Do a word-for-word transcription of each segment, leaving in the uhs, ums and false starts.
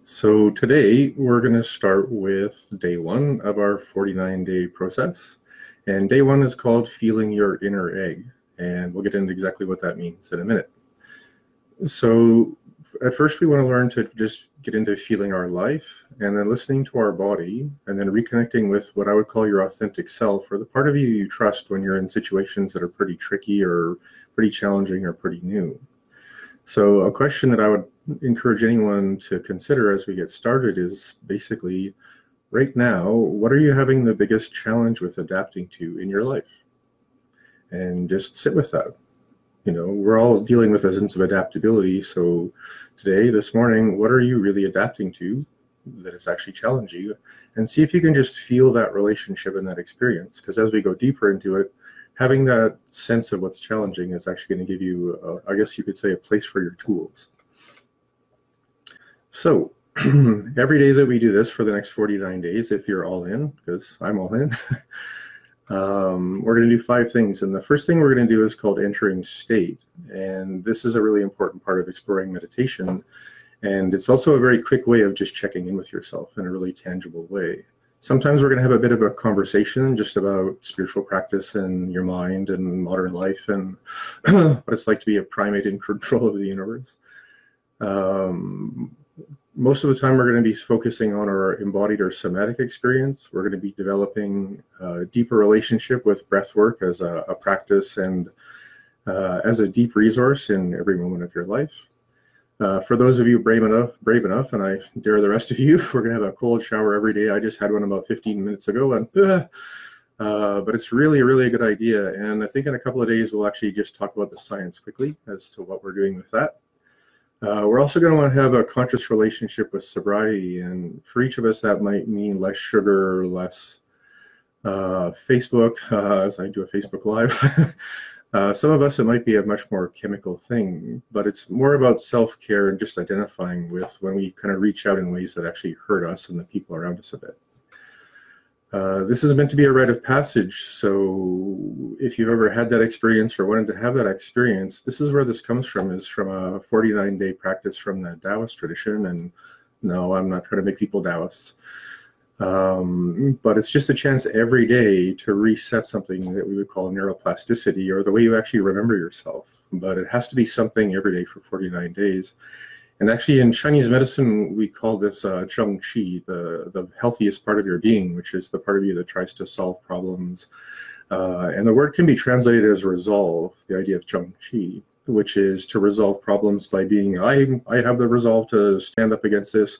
So today we're going to start with day one of our forty-nine day process. And day one is called feeling your inner egg. And we'll get into exactly what that means in a minute. So at first we want to learn to just get into feeling our life and then listening to our body and then reconnecting with what I would call your authentic self, or the part of you you trust when you're in situations that are pretty tricky or pretty challenging or pretty new. So a question that I would encourage anyone to consider as we get started is basically, right now, what are you having the biggest challenge with adapting to in your life? And just sit with that. You know, we're all dealing with a sense of adaptability. So today, this morning, what are you really adapting to that is actually challenging you? And see if you can just feel that relationship and that experience. Because as we go deeper into it, having that sense of what's challenging is actually going to give you, uh, I guess you could say, a place for your tools. So every day that we do this for the next forty-nine days, if you're all in, because I'm all in, um, we're going to do five things. And the first thing we're going to do is called entering state. And this is a really important part of exploring meditation. And it's also a very quick way of just checking in with yourself in a really tangible way. Sometimes we're going to have a bit of a conversation just about spiritual practice and your mind and modern life and what it's like to be a primate in control of the universe. Um, most of the time we're going to be focusing on our embodied or somatic experience. We're going to be developing a deeper relationship with breath work as a, a practice and uh, as a deep resource in every moment of your life. Uh, for those of you brave enough, brave enough, and I dare the rest of you, we're going to have a cold shower every day. I just had one about fifteen minutes ago, and uh, uh, but it's really, really a good idea. And I think in a couple of days, we'll actually just talk about the science quickly as to what we're doing with that. Uh, we're also going to want to have a conscious relationship with sobriety. And for each of us, that might mean less sugar, less uh, Facebook, uh, as I do a Facebook Live. Uh, some of us, it might be a much more chemical thing, but it's more about self-care and just identifying with when we kind of reach out in ways that actually hurt us and the people around us a bit. Uh, this is meant to be a rite of passage, so if you've ever had that experience or wanted to have that experience, this is where this comes from, is from a forty-nine day practice from the Taoist tradition. And no, I'm not trying to make people Taoists. Um, but it's just a chance every day to reset something that we would call neuroplasticity, or the way you actually remember yourself. But it has to be something every day for forty-nine days. And actually in Chinese medicine, we call this uh, zheng qi, the, the healthiest part of your being, which is the part of you that tries to solve problems. Uh, and the word can be translated as resolve, the idea of zheng qi, which is to resolve problems by being, I, I have the resolve to stand up against this,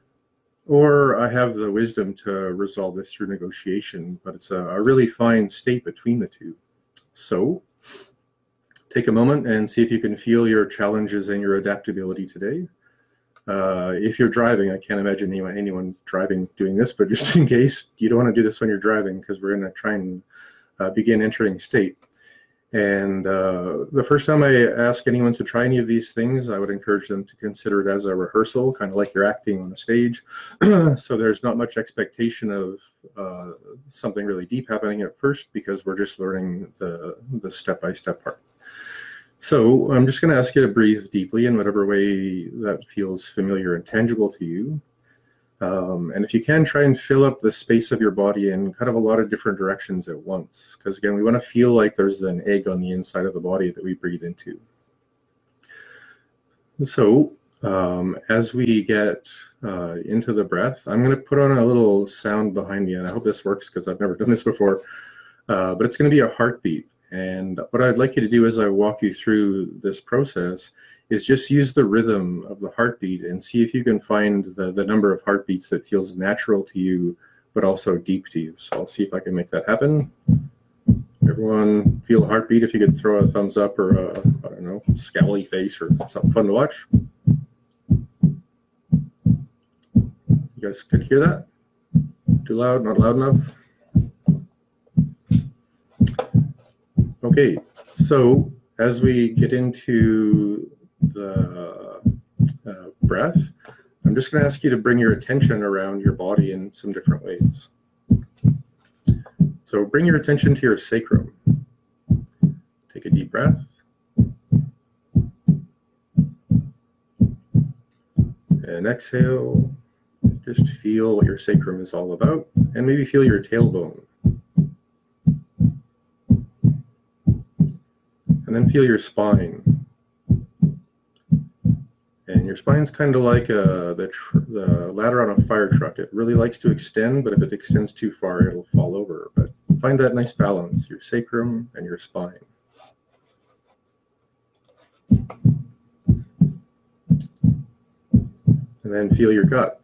or I have the wisdom to resolve this through negotiation. But it's a, a really fine state between the two. So take a moment and see if you can feel your challenges and your adaptability today. Uh, if you're driving, I can't imagine anyone, anyone driving doing this, but just in case, you don't want to do this when you're driving, because we're going to try and uh, begin entering state. And uh, the first time I ask anyone to try any of these things, I would encourage them to consider it as a rehearsal, kind of like you're acting on a stage. So there's not much expectation of uh, something really deep happening at first, because we're just learning the, the step-by-step part. So I'm just going to ask you to breathe deeply in whatever way that feels familiar and tangible to you. Um, and if you can, try and fill up the space of your body in kind of a lot of different directions at once. Because again, we want to feel like there's an egg on the inside of the body that we breathe into. So um, as we get uh, into the breath, I'm going to put on a little sound behind me. And I hope this works, because I've never done this before. Uh, but it's going to be a heartbeat. And what I'd like you to do as I walk you through this process is just use the rhythm of the heartbeat and see if you can find the, the number of heartbeats that feels natural to you, but also deep to you. So I'll see if I can make that happen. Everyone feel a heartbeat? If you could throw a thumbs up or a, I don't know, scowly face or something fun to watch. You guys could hear that? Too loud, not loud enough? Okay, so as we get into the uh, breath, I'm just going to ask you to bring your attention around your body in some different ways. So bring your attention to your sacrum. Take a deep breath. And exhale, just feel what your sacrum is all about, and maybe feel your tailbone. And then feel your spine. And your spine's kind of like uh, the, tr the ladder on a fire truck. It really likes to extend, but if it extends too far, it'll fall over. But find that nice balance, your sacrum and your spine. And then feel your gut.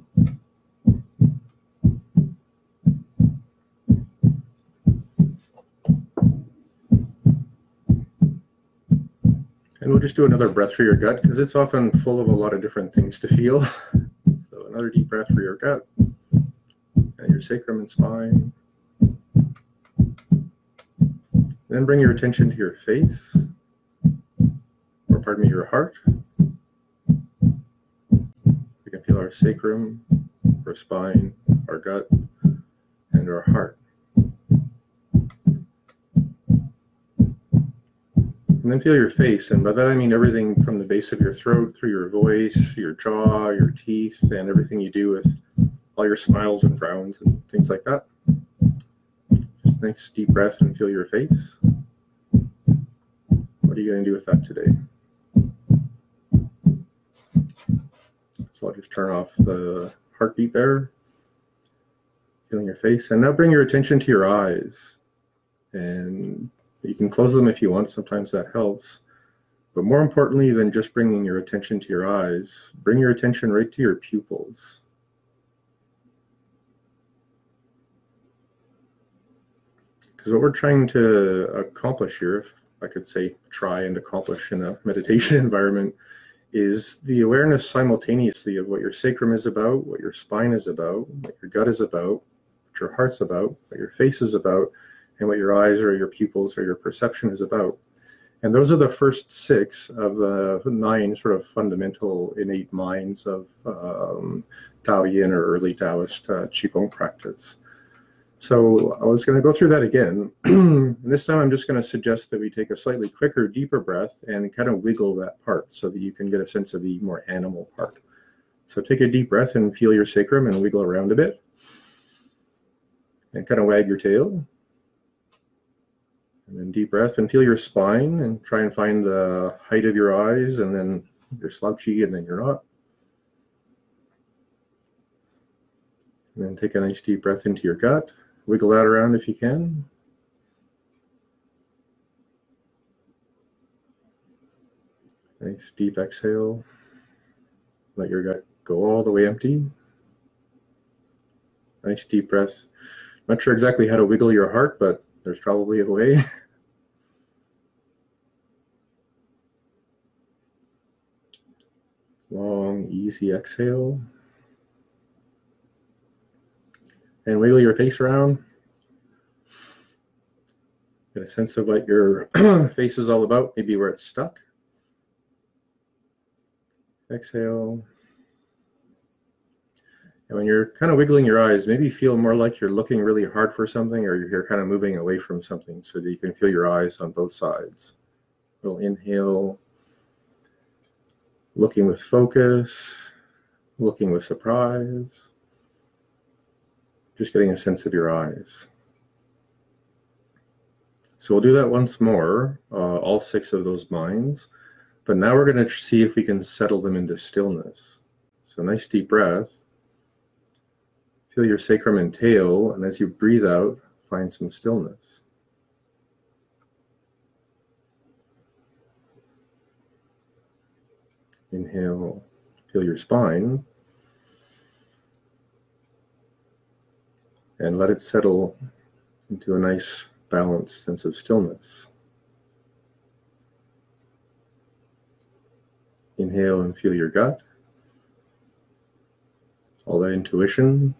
And we'll just do another breath for your gut because it's often full of a lot of different things to feel. So another deep breath for your gut and your sacrum and spine. Then bring your attention to your face, or pardon me, your heart. We can feel our sacrum, our spine, our gut, and our heart. And then feel your face, and by that I mean everything from the base of your throat, through your voice, your jaw, your teeth, and everything you do with all your smiles and frowns and things like that. Just a nice deep breath and feel your face. What are you going to do with that today? So I'll just turn off the heartbeat there. Feeling your face, and now bring your attention to your eyes. And you can close them if you want, sometimes that helps. But more importantly than just bringing your attention to your eyes, bring your attention right to your pupils. Because what we're trying to accomplish here, if I could say try and accomplish in a meditation environment, is the awareness simultaneously of what your sacrum is about, what your spine is about, what your gut is about, what your heart's about, what your face is about, and what your eyes or your pupils or your perception is about. And those are the first six of the nine sort of fundamental innate minds of um, Tao Yin or early Taoist uh, Qigong practice. So I was going to go through that again. And this time I'm just going to suggest that we take a slightly quicker, deeper breath and kind of wiggle that part so that you can get a sense of the more animal part. So take a deep breath and feel your sacrum and wiggle around a bit. And kind of wag your tail. And then deep breath and feel your spine and try and find the height of your eyes, and then you're slouchy and then you're not. And then take a nice deep breath into your gut. Wiggle that around if you can. Nice deep exhale. Let your gut go all the way empty. Nice deep breath. Not sure exactly how to wiggle your heart, but there's probably a way. Long, easy exhale. And wiggle your face around. Get a sense of what your face is all about, maybe where it's stuck. Exhale. And when you're kind of wiggling your eyes, maybe feel more like you're looking really hard for something, or you're kind of moving away from something so that you can feel your eyes on both sides. A little inhale, looking with focus, looking with surprise, just getting a sense of your eyes. So we'll do that once more, uh, all six of those minds, but now we're going to see if we can settle them into stillness. So nice deep breath. Feel your sacrum and tail, and as you breathe out, find some stillness. Inhale, feel your spine, and let it settle into a nice, balanced sense of stillness. Inhale and feel your gut, all that intuition.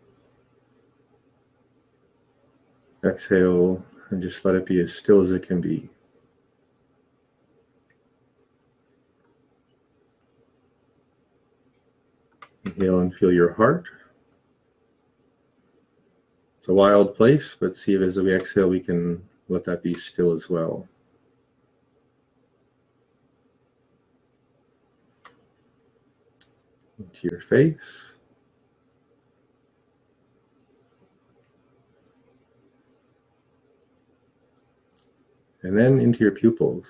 Exhale and just let it be as still as it can be. Inhale and feel your heart. It's a wild place, but see if as we exhale we can let that be still as well. into your face. And then into your pupils.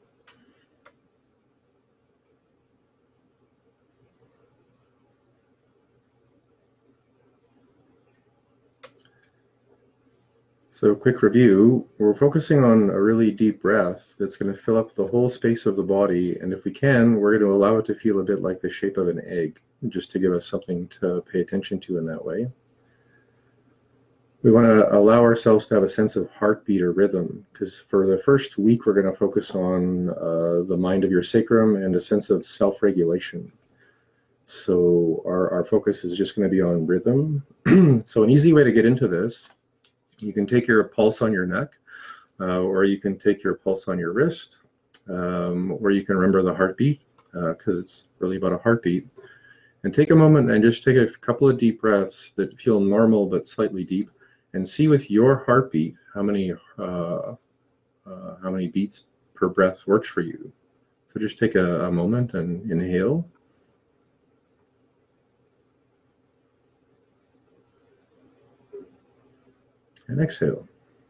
So quick review, we're focusing on a really deep breath that's going to fill up the whole space of the body. And if we can, we're going to allow it to feel a bit like the shape of an egg, just to give us something to pay attention to in that way. We want to allow ourselves to have a sense of heartbeat or rhythm, because for the first week, we're going to focus on uh, the mind of your sacrum and a sense of self-regulation. So our, our focus is just going to be on rhythm. So an easy way to get into this, you can take your pulse on your neck, uh, or you can take your pulse on your wrist, um, or you can remember the heartbeat, because uh, it's really about a heartbeat. And take a moment and just take a couple of deep breaths that feel normal but slightly deep, and see with your heartbeat how many uh, uh, how many beats per breath works for you. So just take a, a moment and inhale. And exhale.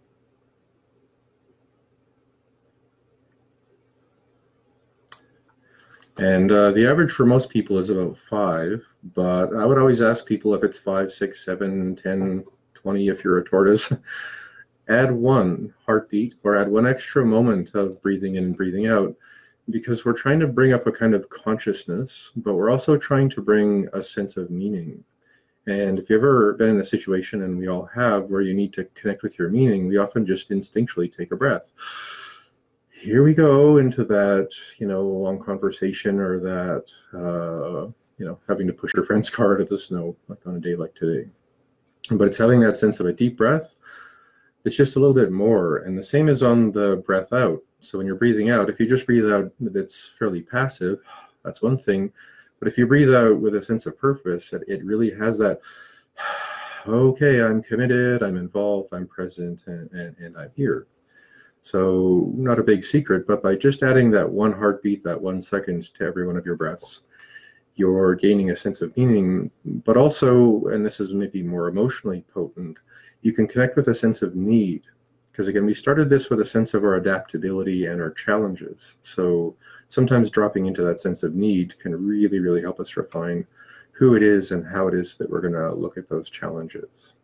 And uh, the average for most people is about five, but I would always ask people if it's five, six, seven, ten, twenty, if you're a tortoise, add one heartbeat or add one extra moment of breathing in and breathing out, because we're trying to bring up a kind of consciousness, but we're also trying to bring a sense of meaning. And if you've ever been in a situation, and we all have, where you need to connect with your meaning, we often just instinctually take a breath. Here we go into that, you know, long conversation, or that, uh, you know, having to push your friend's car to the snow, like on a day like today. But it's having that sense of a deep breath. It's just a little bit more. And the same is on the breath out. So when you're breathing out, if you just breathe out, that's fairly passive, that's one thing. But if you breathe out with a sense of purpose, that it really has that, okay, I'm committed, I'm involved, I'm present, and, and, and I'm here. So not a big secret, but by just adding that one heartbeat, that one second to every one of your breaths, you're gaining a sense of meaning. But also, and this is maybe more emotionally potent, you can connect with a sense of need. Because again, we started this with a sense of our adaptability and our challenges. So sometimes dropping into that sense of need can really, really help us refine who it is and how it is that we're going to look at those challenges.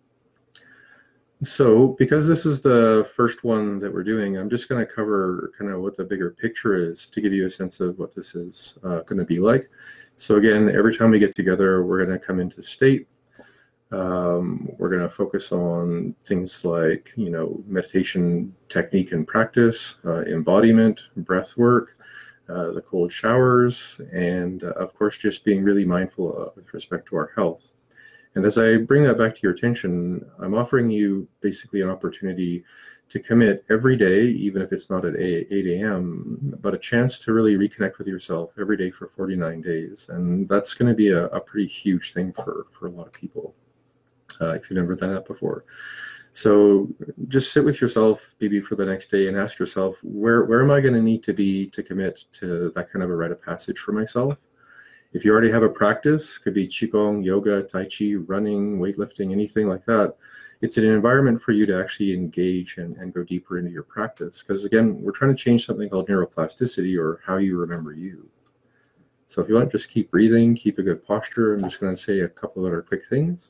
So because this is the first one that we're doing, I'm just going to cover kind of what the bigger picture is to give you a sense of what this is uh, going to be like. So again, every time we get together, we're going to come into state. Um, we're going to focus on things like, you know, meditation technique and practice, uh, embodiment, breath work, uh, the cold showers, and uh, of course, just being really mindful uh, with respect to our health. And as I bring that back to your attention, I'm offering you basically an opportunity to commit every day, even if it's not at eight A M, but a chance to really reconnect with yourself every day for forty-nine days. And that's going to be a, a pretty huge thing for, for a lot of people. Uh, if you've never done that before. So just sit with yourself maybe for the next day and ask yourself, where, where am I going to need to be to commit to that kind of a rite of passage for myself? If you already have a practice, could be Qigong, yoga, Tai Chi, running, weightlifting, anything like that, it's an environment for you to actually engage and, and go deeper into your practice. Because again, we're trying to change something called neuroplasticity, or how you remember you. So if you want, just keep breathing, keep a good posture. I'm just going to say a couple of other quick things.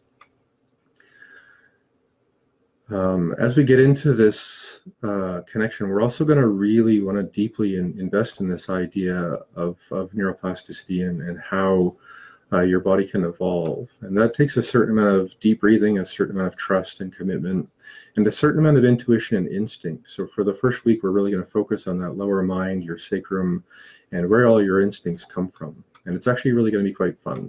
Um, as we get into this uh, connection, we're also going to really want to deeply in, invest in this idea of, of neuroplasticity and, and how uh, your body can evolve. And that takes a certain amount of deep breathing, a certain amount of trust and commitment, and a certain amount of intuition and instinct. So for the first week, we're really going to focus on that lower mind, your sacrum, and where all your instincts come from. And it's actually really going to be quite fun.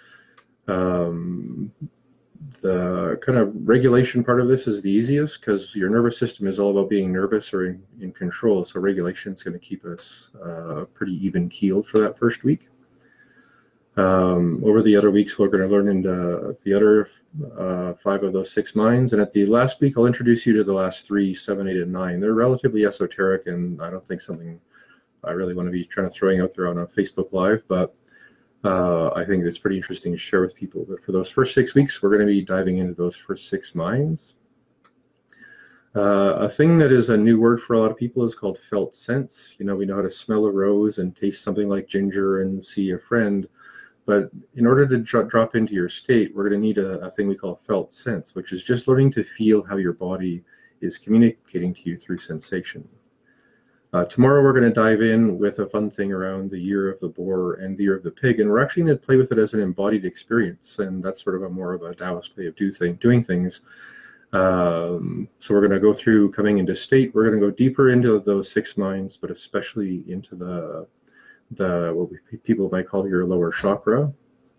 Um, The kind of regulation part of this is the easiest, because your nervous system is all about being nervous or in, in control. So regulation is going to keep us uh, pretty even keeled for that first week. Um, over the other weeks, we're going to learn into the other uh, five of those six minds. And at the last week, I'll introduce you to the last three, seven, eight, and nine. They're relatively esoteric, and I don't think something I really want to be trying to throwing out there on a Facebook Live, but uh, I think it's pretty interesting to share with people. But for those first six weeks, we're going to be diving into those first six minds. Uh, a thing that is a new word for a lot of people is called felt sense. You know, we know how to smell a rose and taste something like ginger and see a friend. But in order to dro drop into your state, we're going to need a, a thing we call felt sense, which is just learning to feel how your body is communicating to you through sensation. Uh, tomorrow we're going to dive in with a fun thing around the year of the boar and the year of the pig, and we're actually going to play with it as an embodied experience, and that's sort of a more of a Taoist way of do thing, doing things. Um, so we're going to go through coming into state. We're going to go deeper into those six minds, but especially into the the what we, people might call your lower chakra,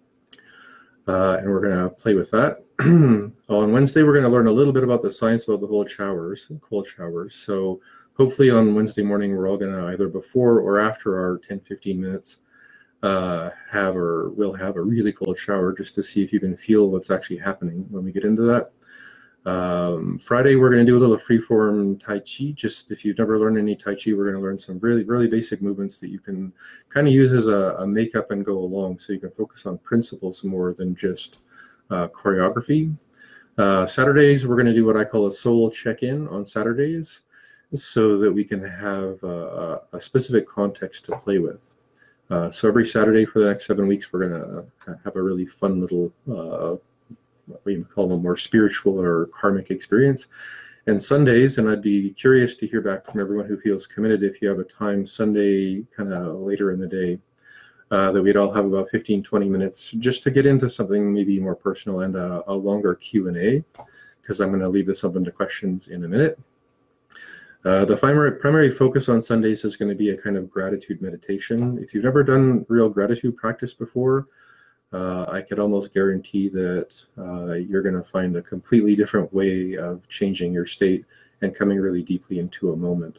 uh, and we're going to play with that. On Wednesday, we're going to learn a little bit about the science about the cold showers, cold showers. So hopefully on Wednesday morning, we're all going to either before or after our ten, fifteen minutes uh, have or will have a really cold shower just to see if you can feel what's actually happening when we get into that. Um, Friday, we're going to do a little freeform Tai Chi. Just if you've never learned any Tai Chi, we're going to learn some really, really basic movements that you can kind of use as a, a makeup and go along, so you can focus on principles more than just uh, choreography. Uh, Saturdays, we're going to do what I call a soul check-in on Saturdays, so that we can have a, a specific context to play with. Uh, so every Saturday for the next seven weeks, we're going to have a really fun little uh, what we call a more spiritual or karmic experience. And Sundays, and I'd be curious to hear back from everyone who feels committed, if you have a time Sunday kind of later in the day, uh, that we'd all have about fifteen, twenty minutes just to get into something maybe more personal and a, a longer Q and A, because I'm going to leave this open to questions in a minute. Uh, the primary, primary focus on Sundays is going to be a kind of gratitude meditation. If you've never done real gratitude practice before, Uh, I could almost guarantee that uh, you're going to find a completely different way of changing your state and coming really deeply into a moment.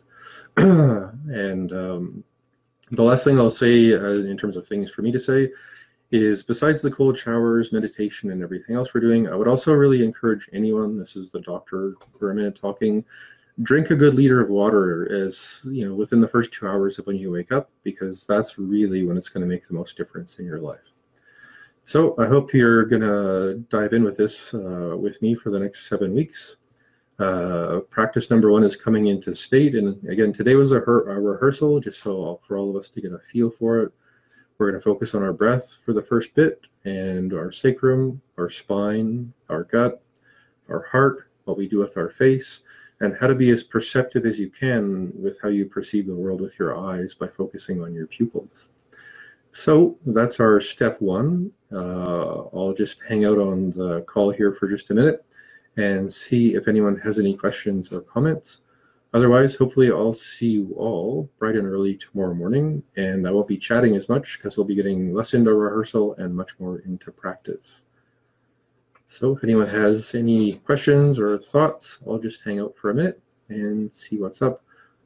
And um, the last thing I'll say uh, in terms of things for me to say is, besides the cold showers, meditation, and everything else we're doing, I would also really encourage anyone, this is the doctor for a minute talking, drink a good liter of water as, you know, within the first two hours of when you wake up, because that's really when it's going to make the most difference in your life. So I hope you're going to dive in with this uh, with me for the next seven weeks. Uh, practice number one is coming into state. And again, today was a, a rehearsal, just so for all of us to get a feel for it. We're going to focus on our breath for the first bit, and our sacrum, our spine, our gut, our heart, what we do with our face, and how to be as perceptive as you can with how you perceive the world with your eyes by focusing on your pupils. So that's our step one. Uh, I'll just hang out on the call here for just a minute and see if anyone has any questions or comments. Otherwise, hopefully I'll see you all bright and early tomorrow morning, and I won't be chatting as much because we'll be getting less into rehearsal and much more into practice. So if anyone has any questions or thoughts, I'll just hang out for a minute and see what's up.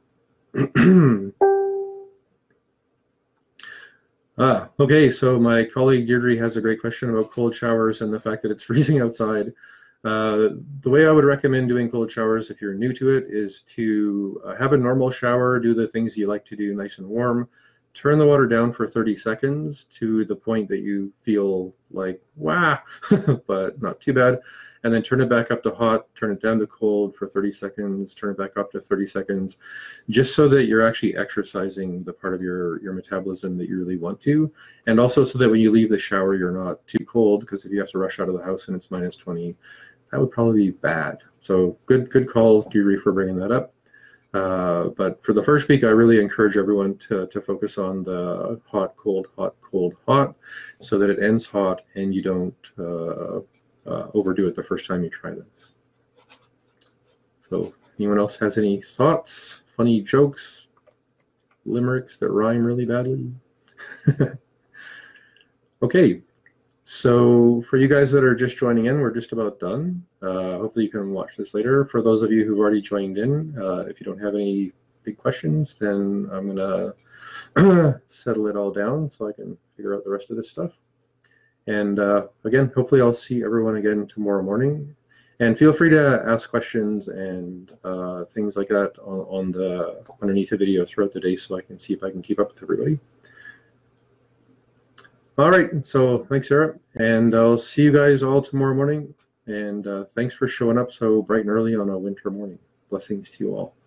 Ah, okay, so my colleague Deirdre has a great question about cold showers and the fact that it's freezing outside. Uh, the way I would recommend doing cold showers, if you're new to it, is to uh, have a normal shower, do the things you like to do nice and warm, turn the water down for thirty seconds to the point that you feel like, wah, but not too bad, and then turn it back up to hot, turn it down to cold for thirty seconds, turn it back up to thirty seconds, just so that you're actually exercising the part of your, your metabolism that you really want to, and also so that when you leave the shower, you're not too cold, because if you have to rush out of the house and it's minus twenty, that would probably be bad. So good, good call, Deirdre, for bringing that up. Uh, but for the first week, I really encourage everyone to, to focus on the hot, cold, hot, cold, hot, so that it ends hot and you don't uh, uh, overdo it the first time you try this. So anyone else has any thoughts, funny jokes, limericks that rhyme really badly? Okay. So for you guys that are just joining in, we're just about done. Uh, hopefully you can watch this later. For those of you who've already joined in, uh, if you don't have any big questions, then I'm going to settle it all down so I can figure out the rest of this stuff. And uh, again, hopefully I'll see everyone again tomorrow morning. And feel free to ask questions and uh, things like that on, on the underneath the video throughout the day, so I can see if I can keep up with everybody. All right. So thanks, Sarah. And I'll see you guys all tomorrow morning. And uh, thanks for showing up so bright and early on a winter morning. Blessings to you all.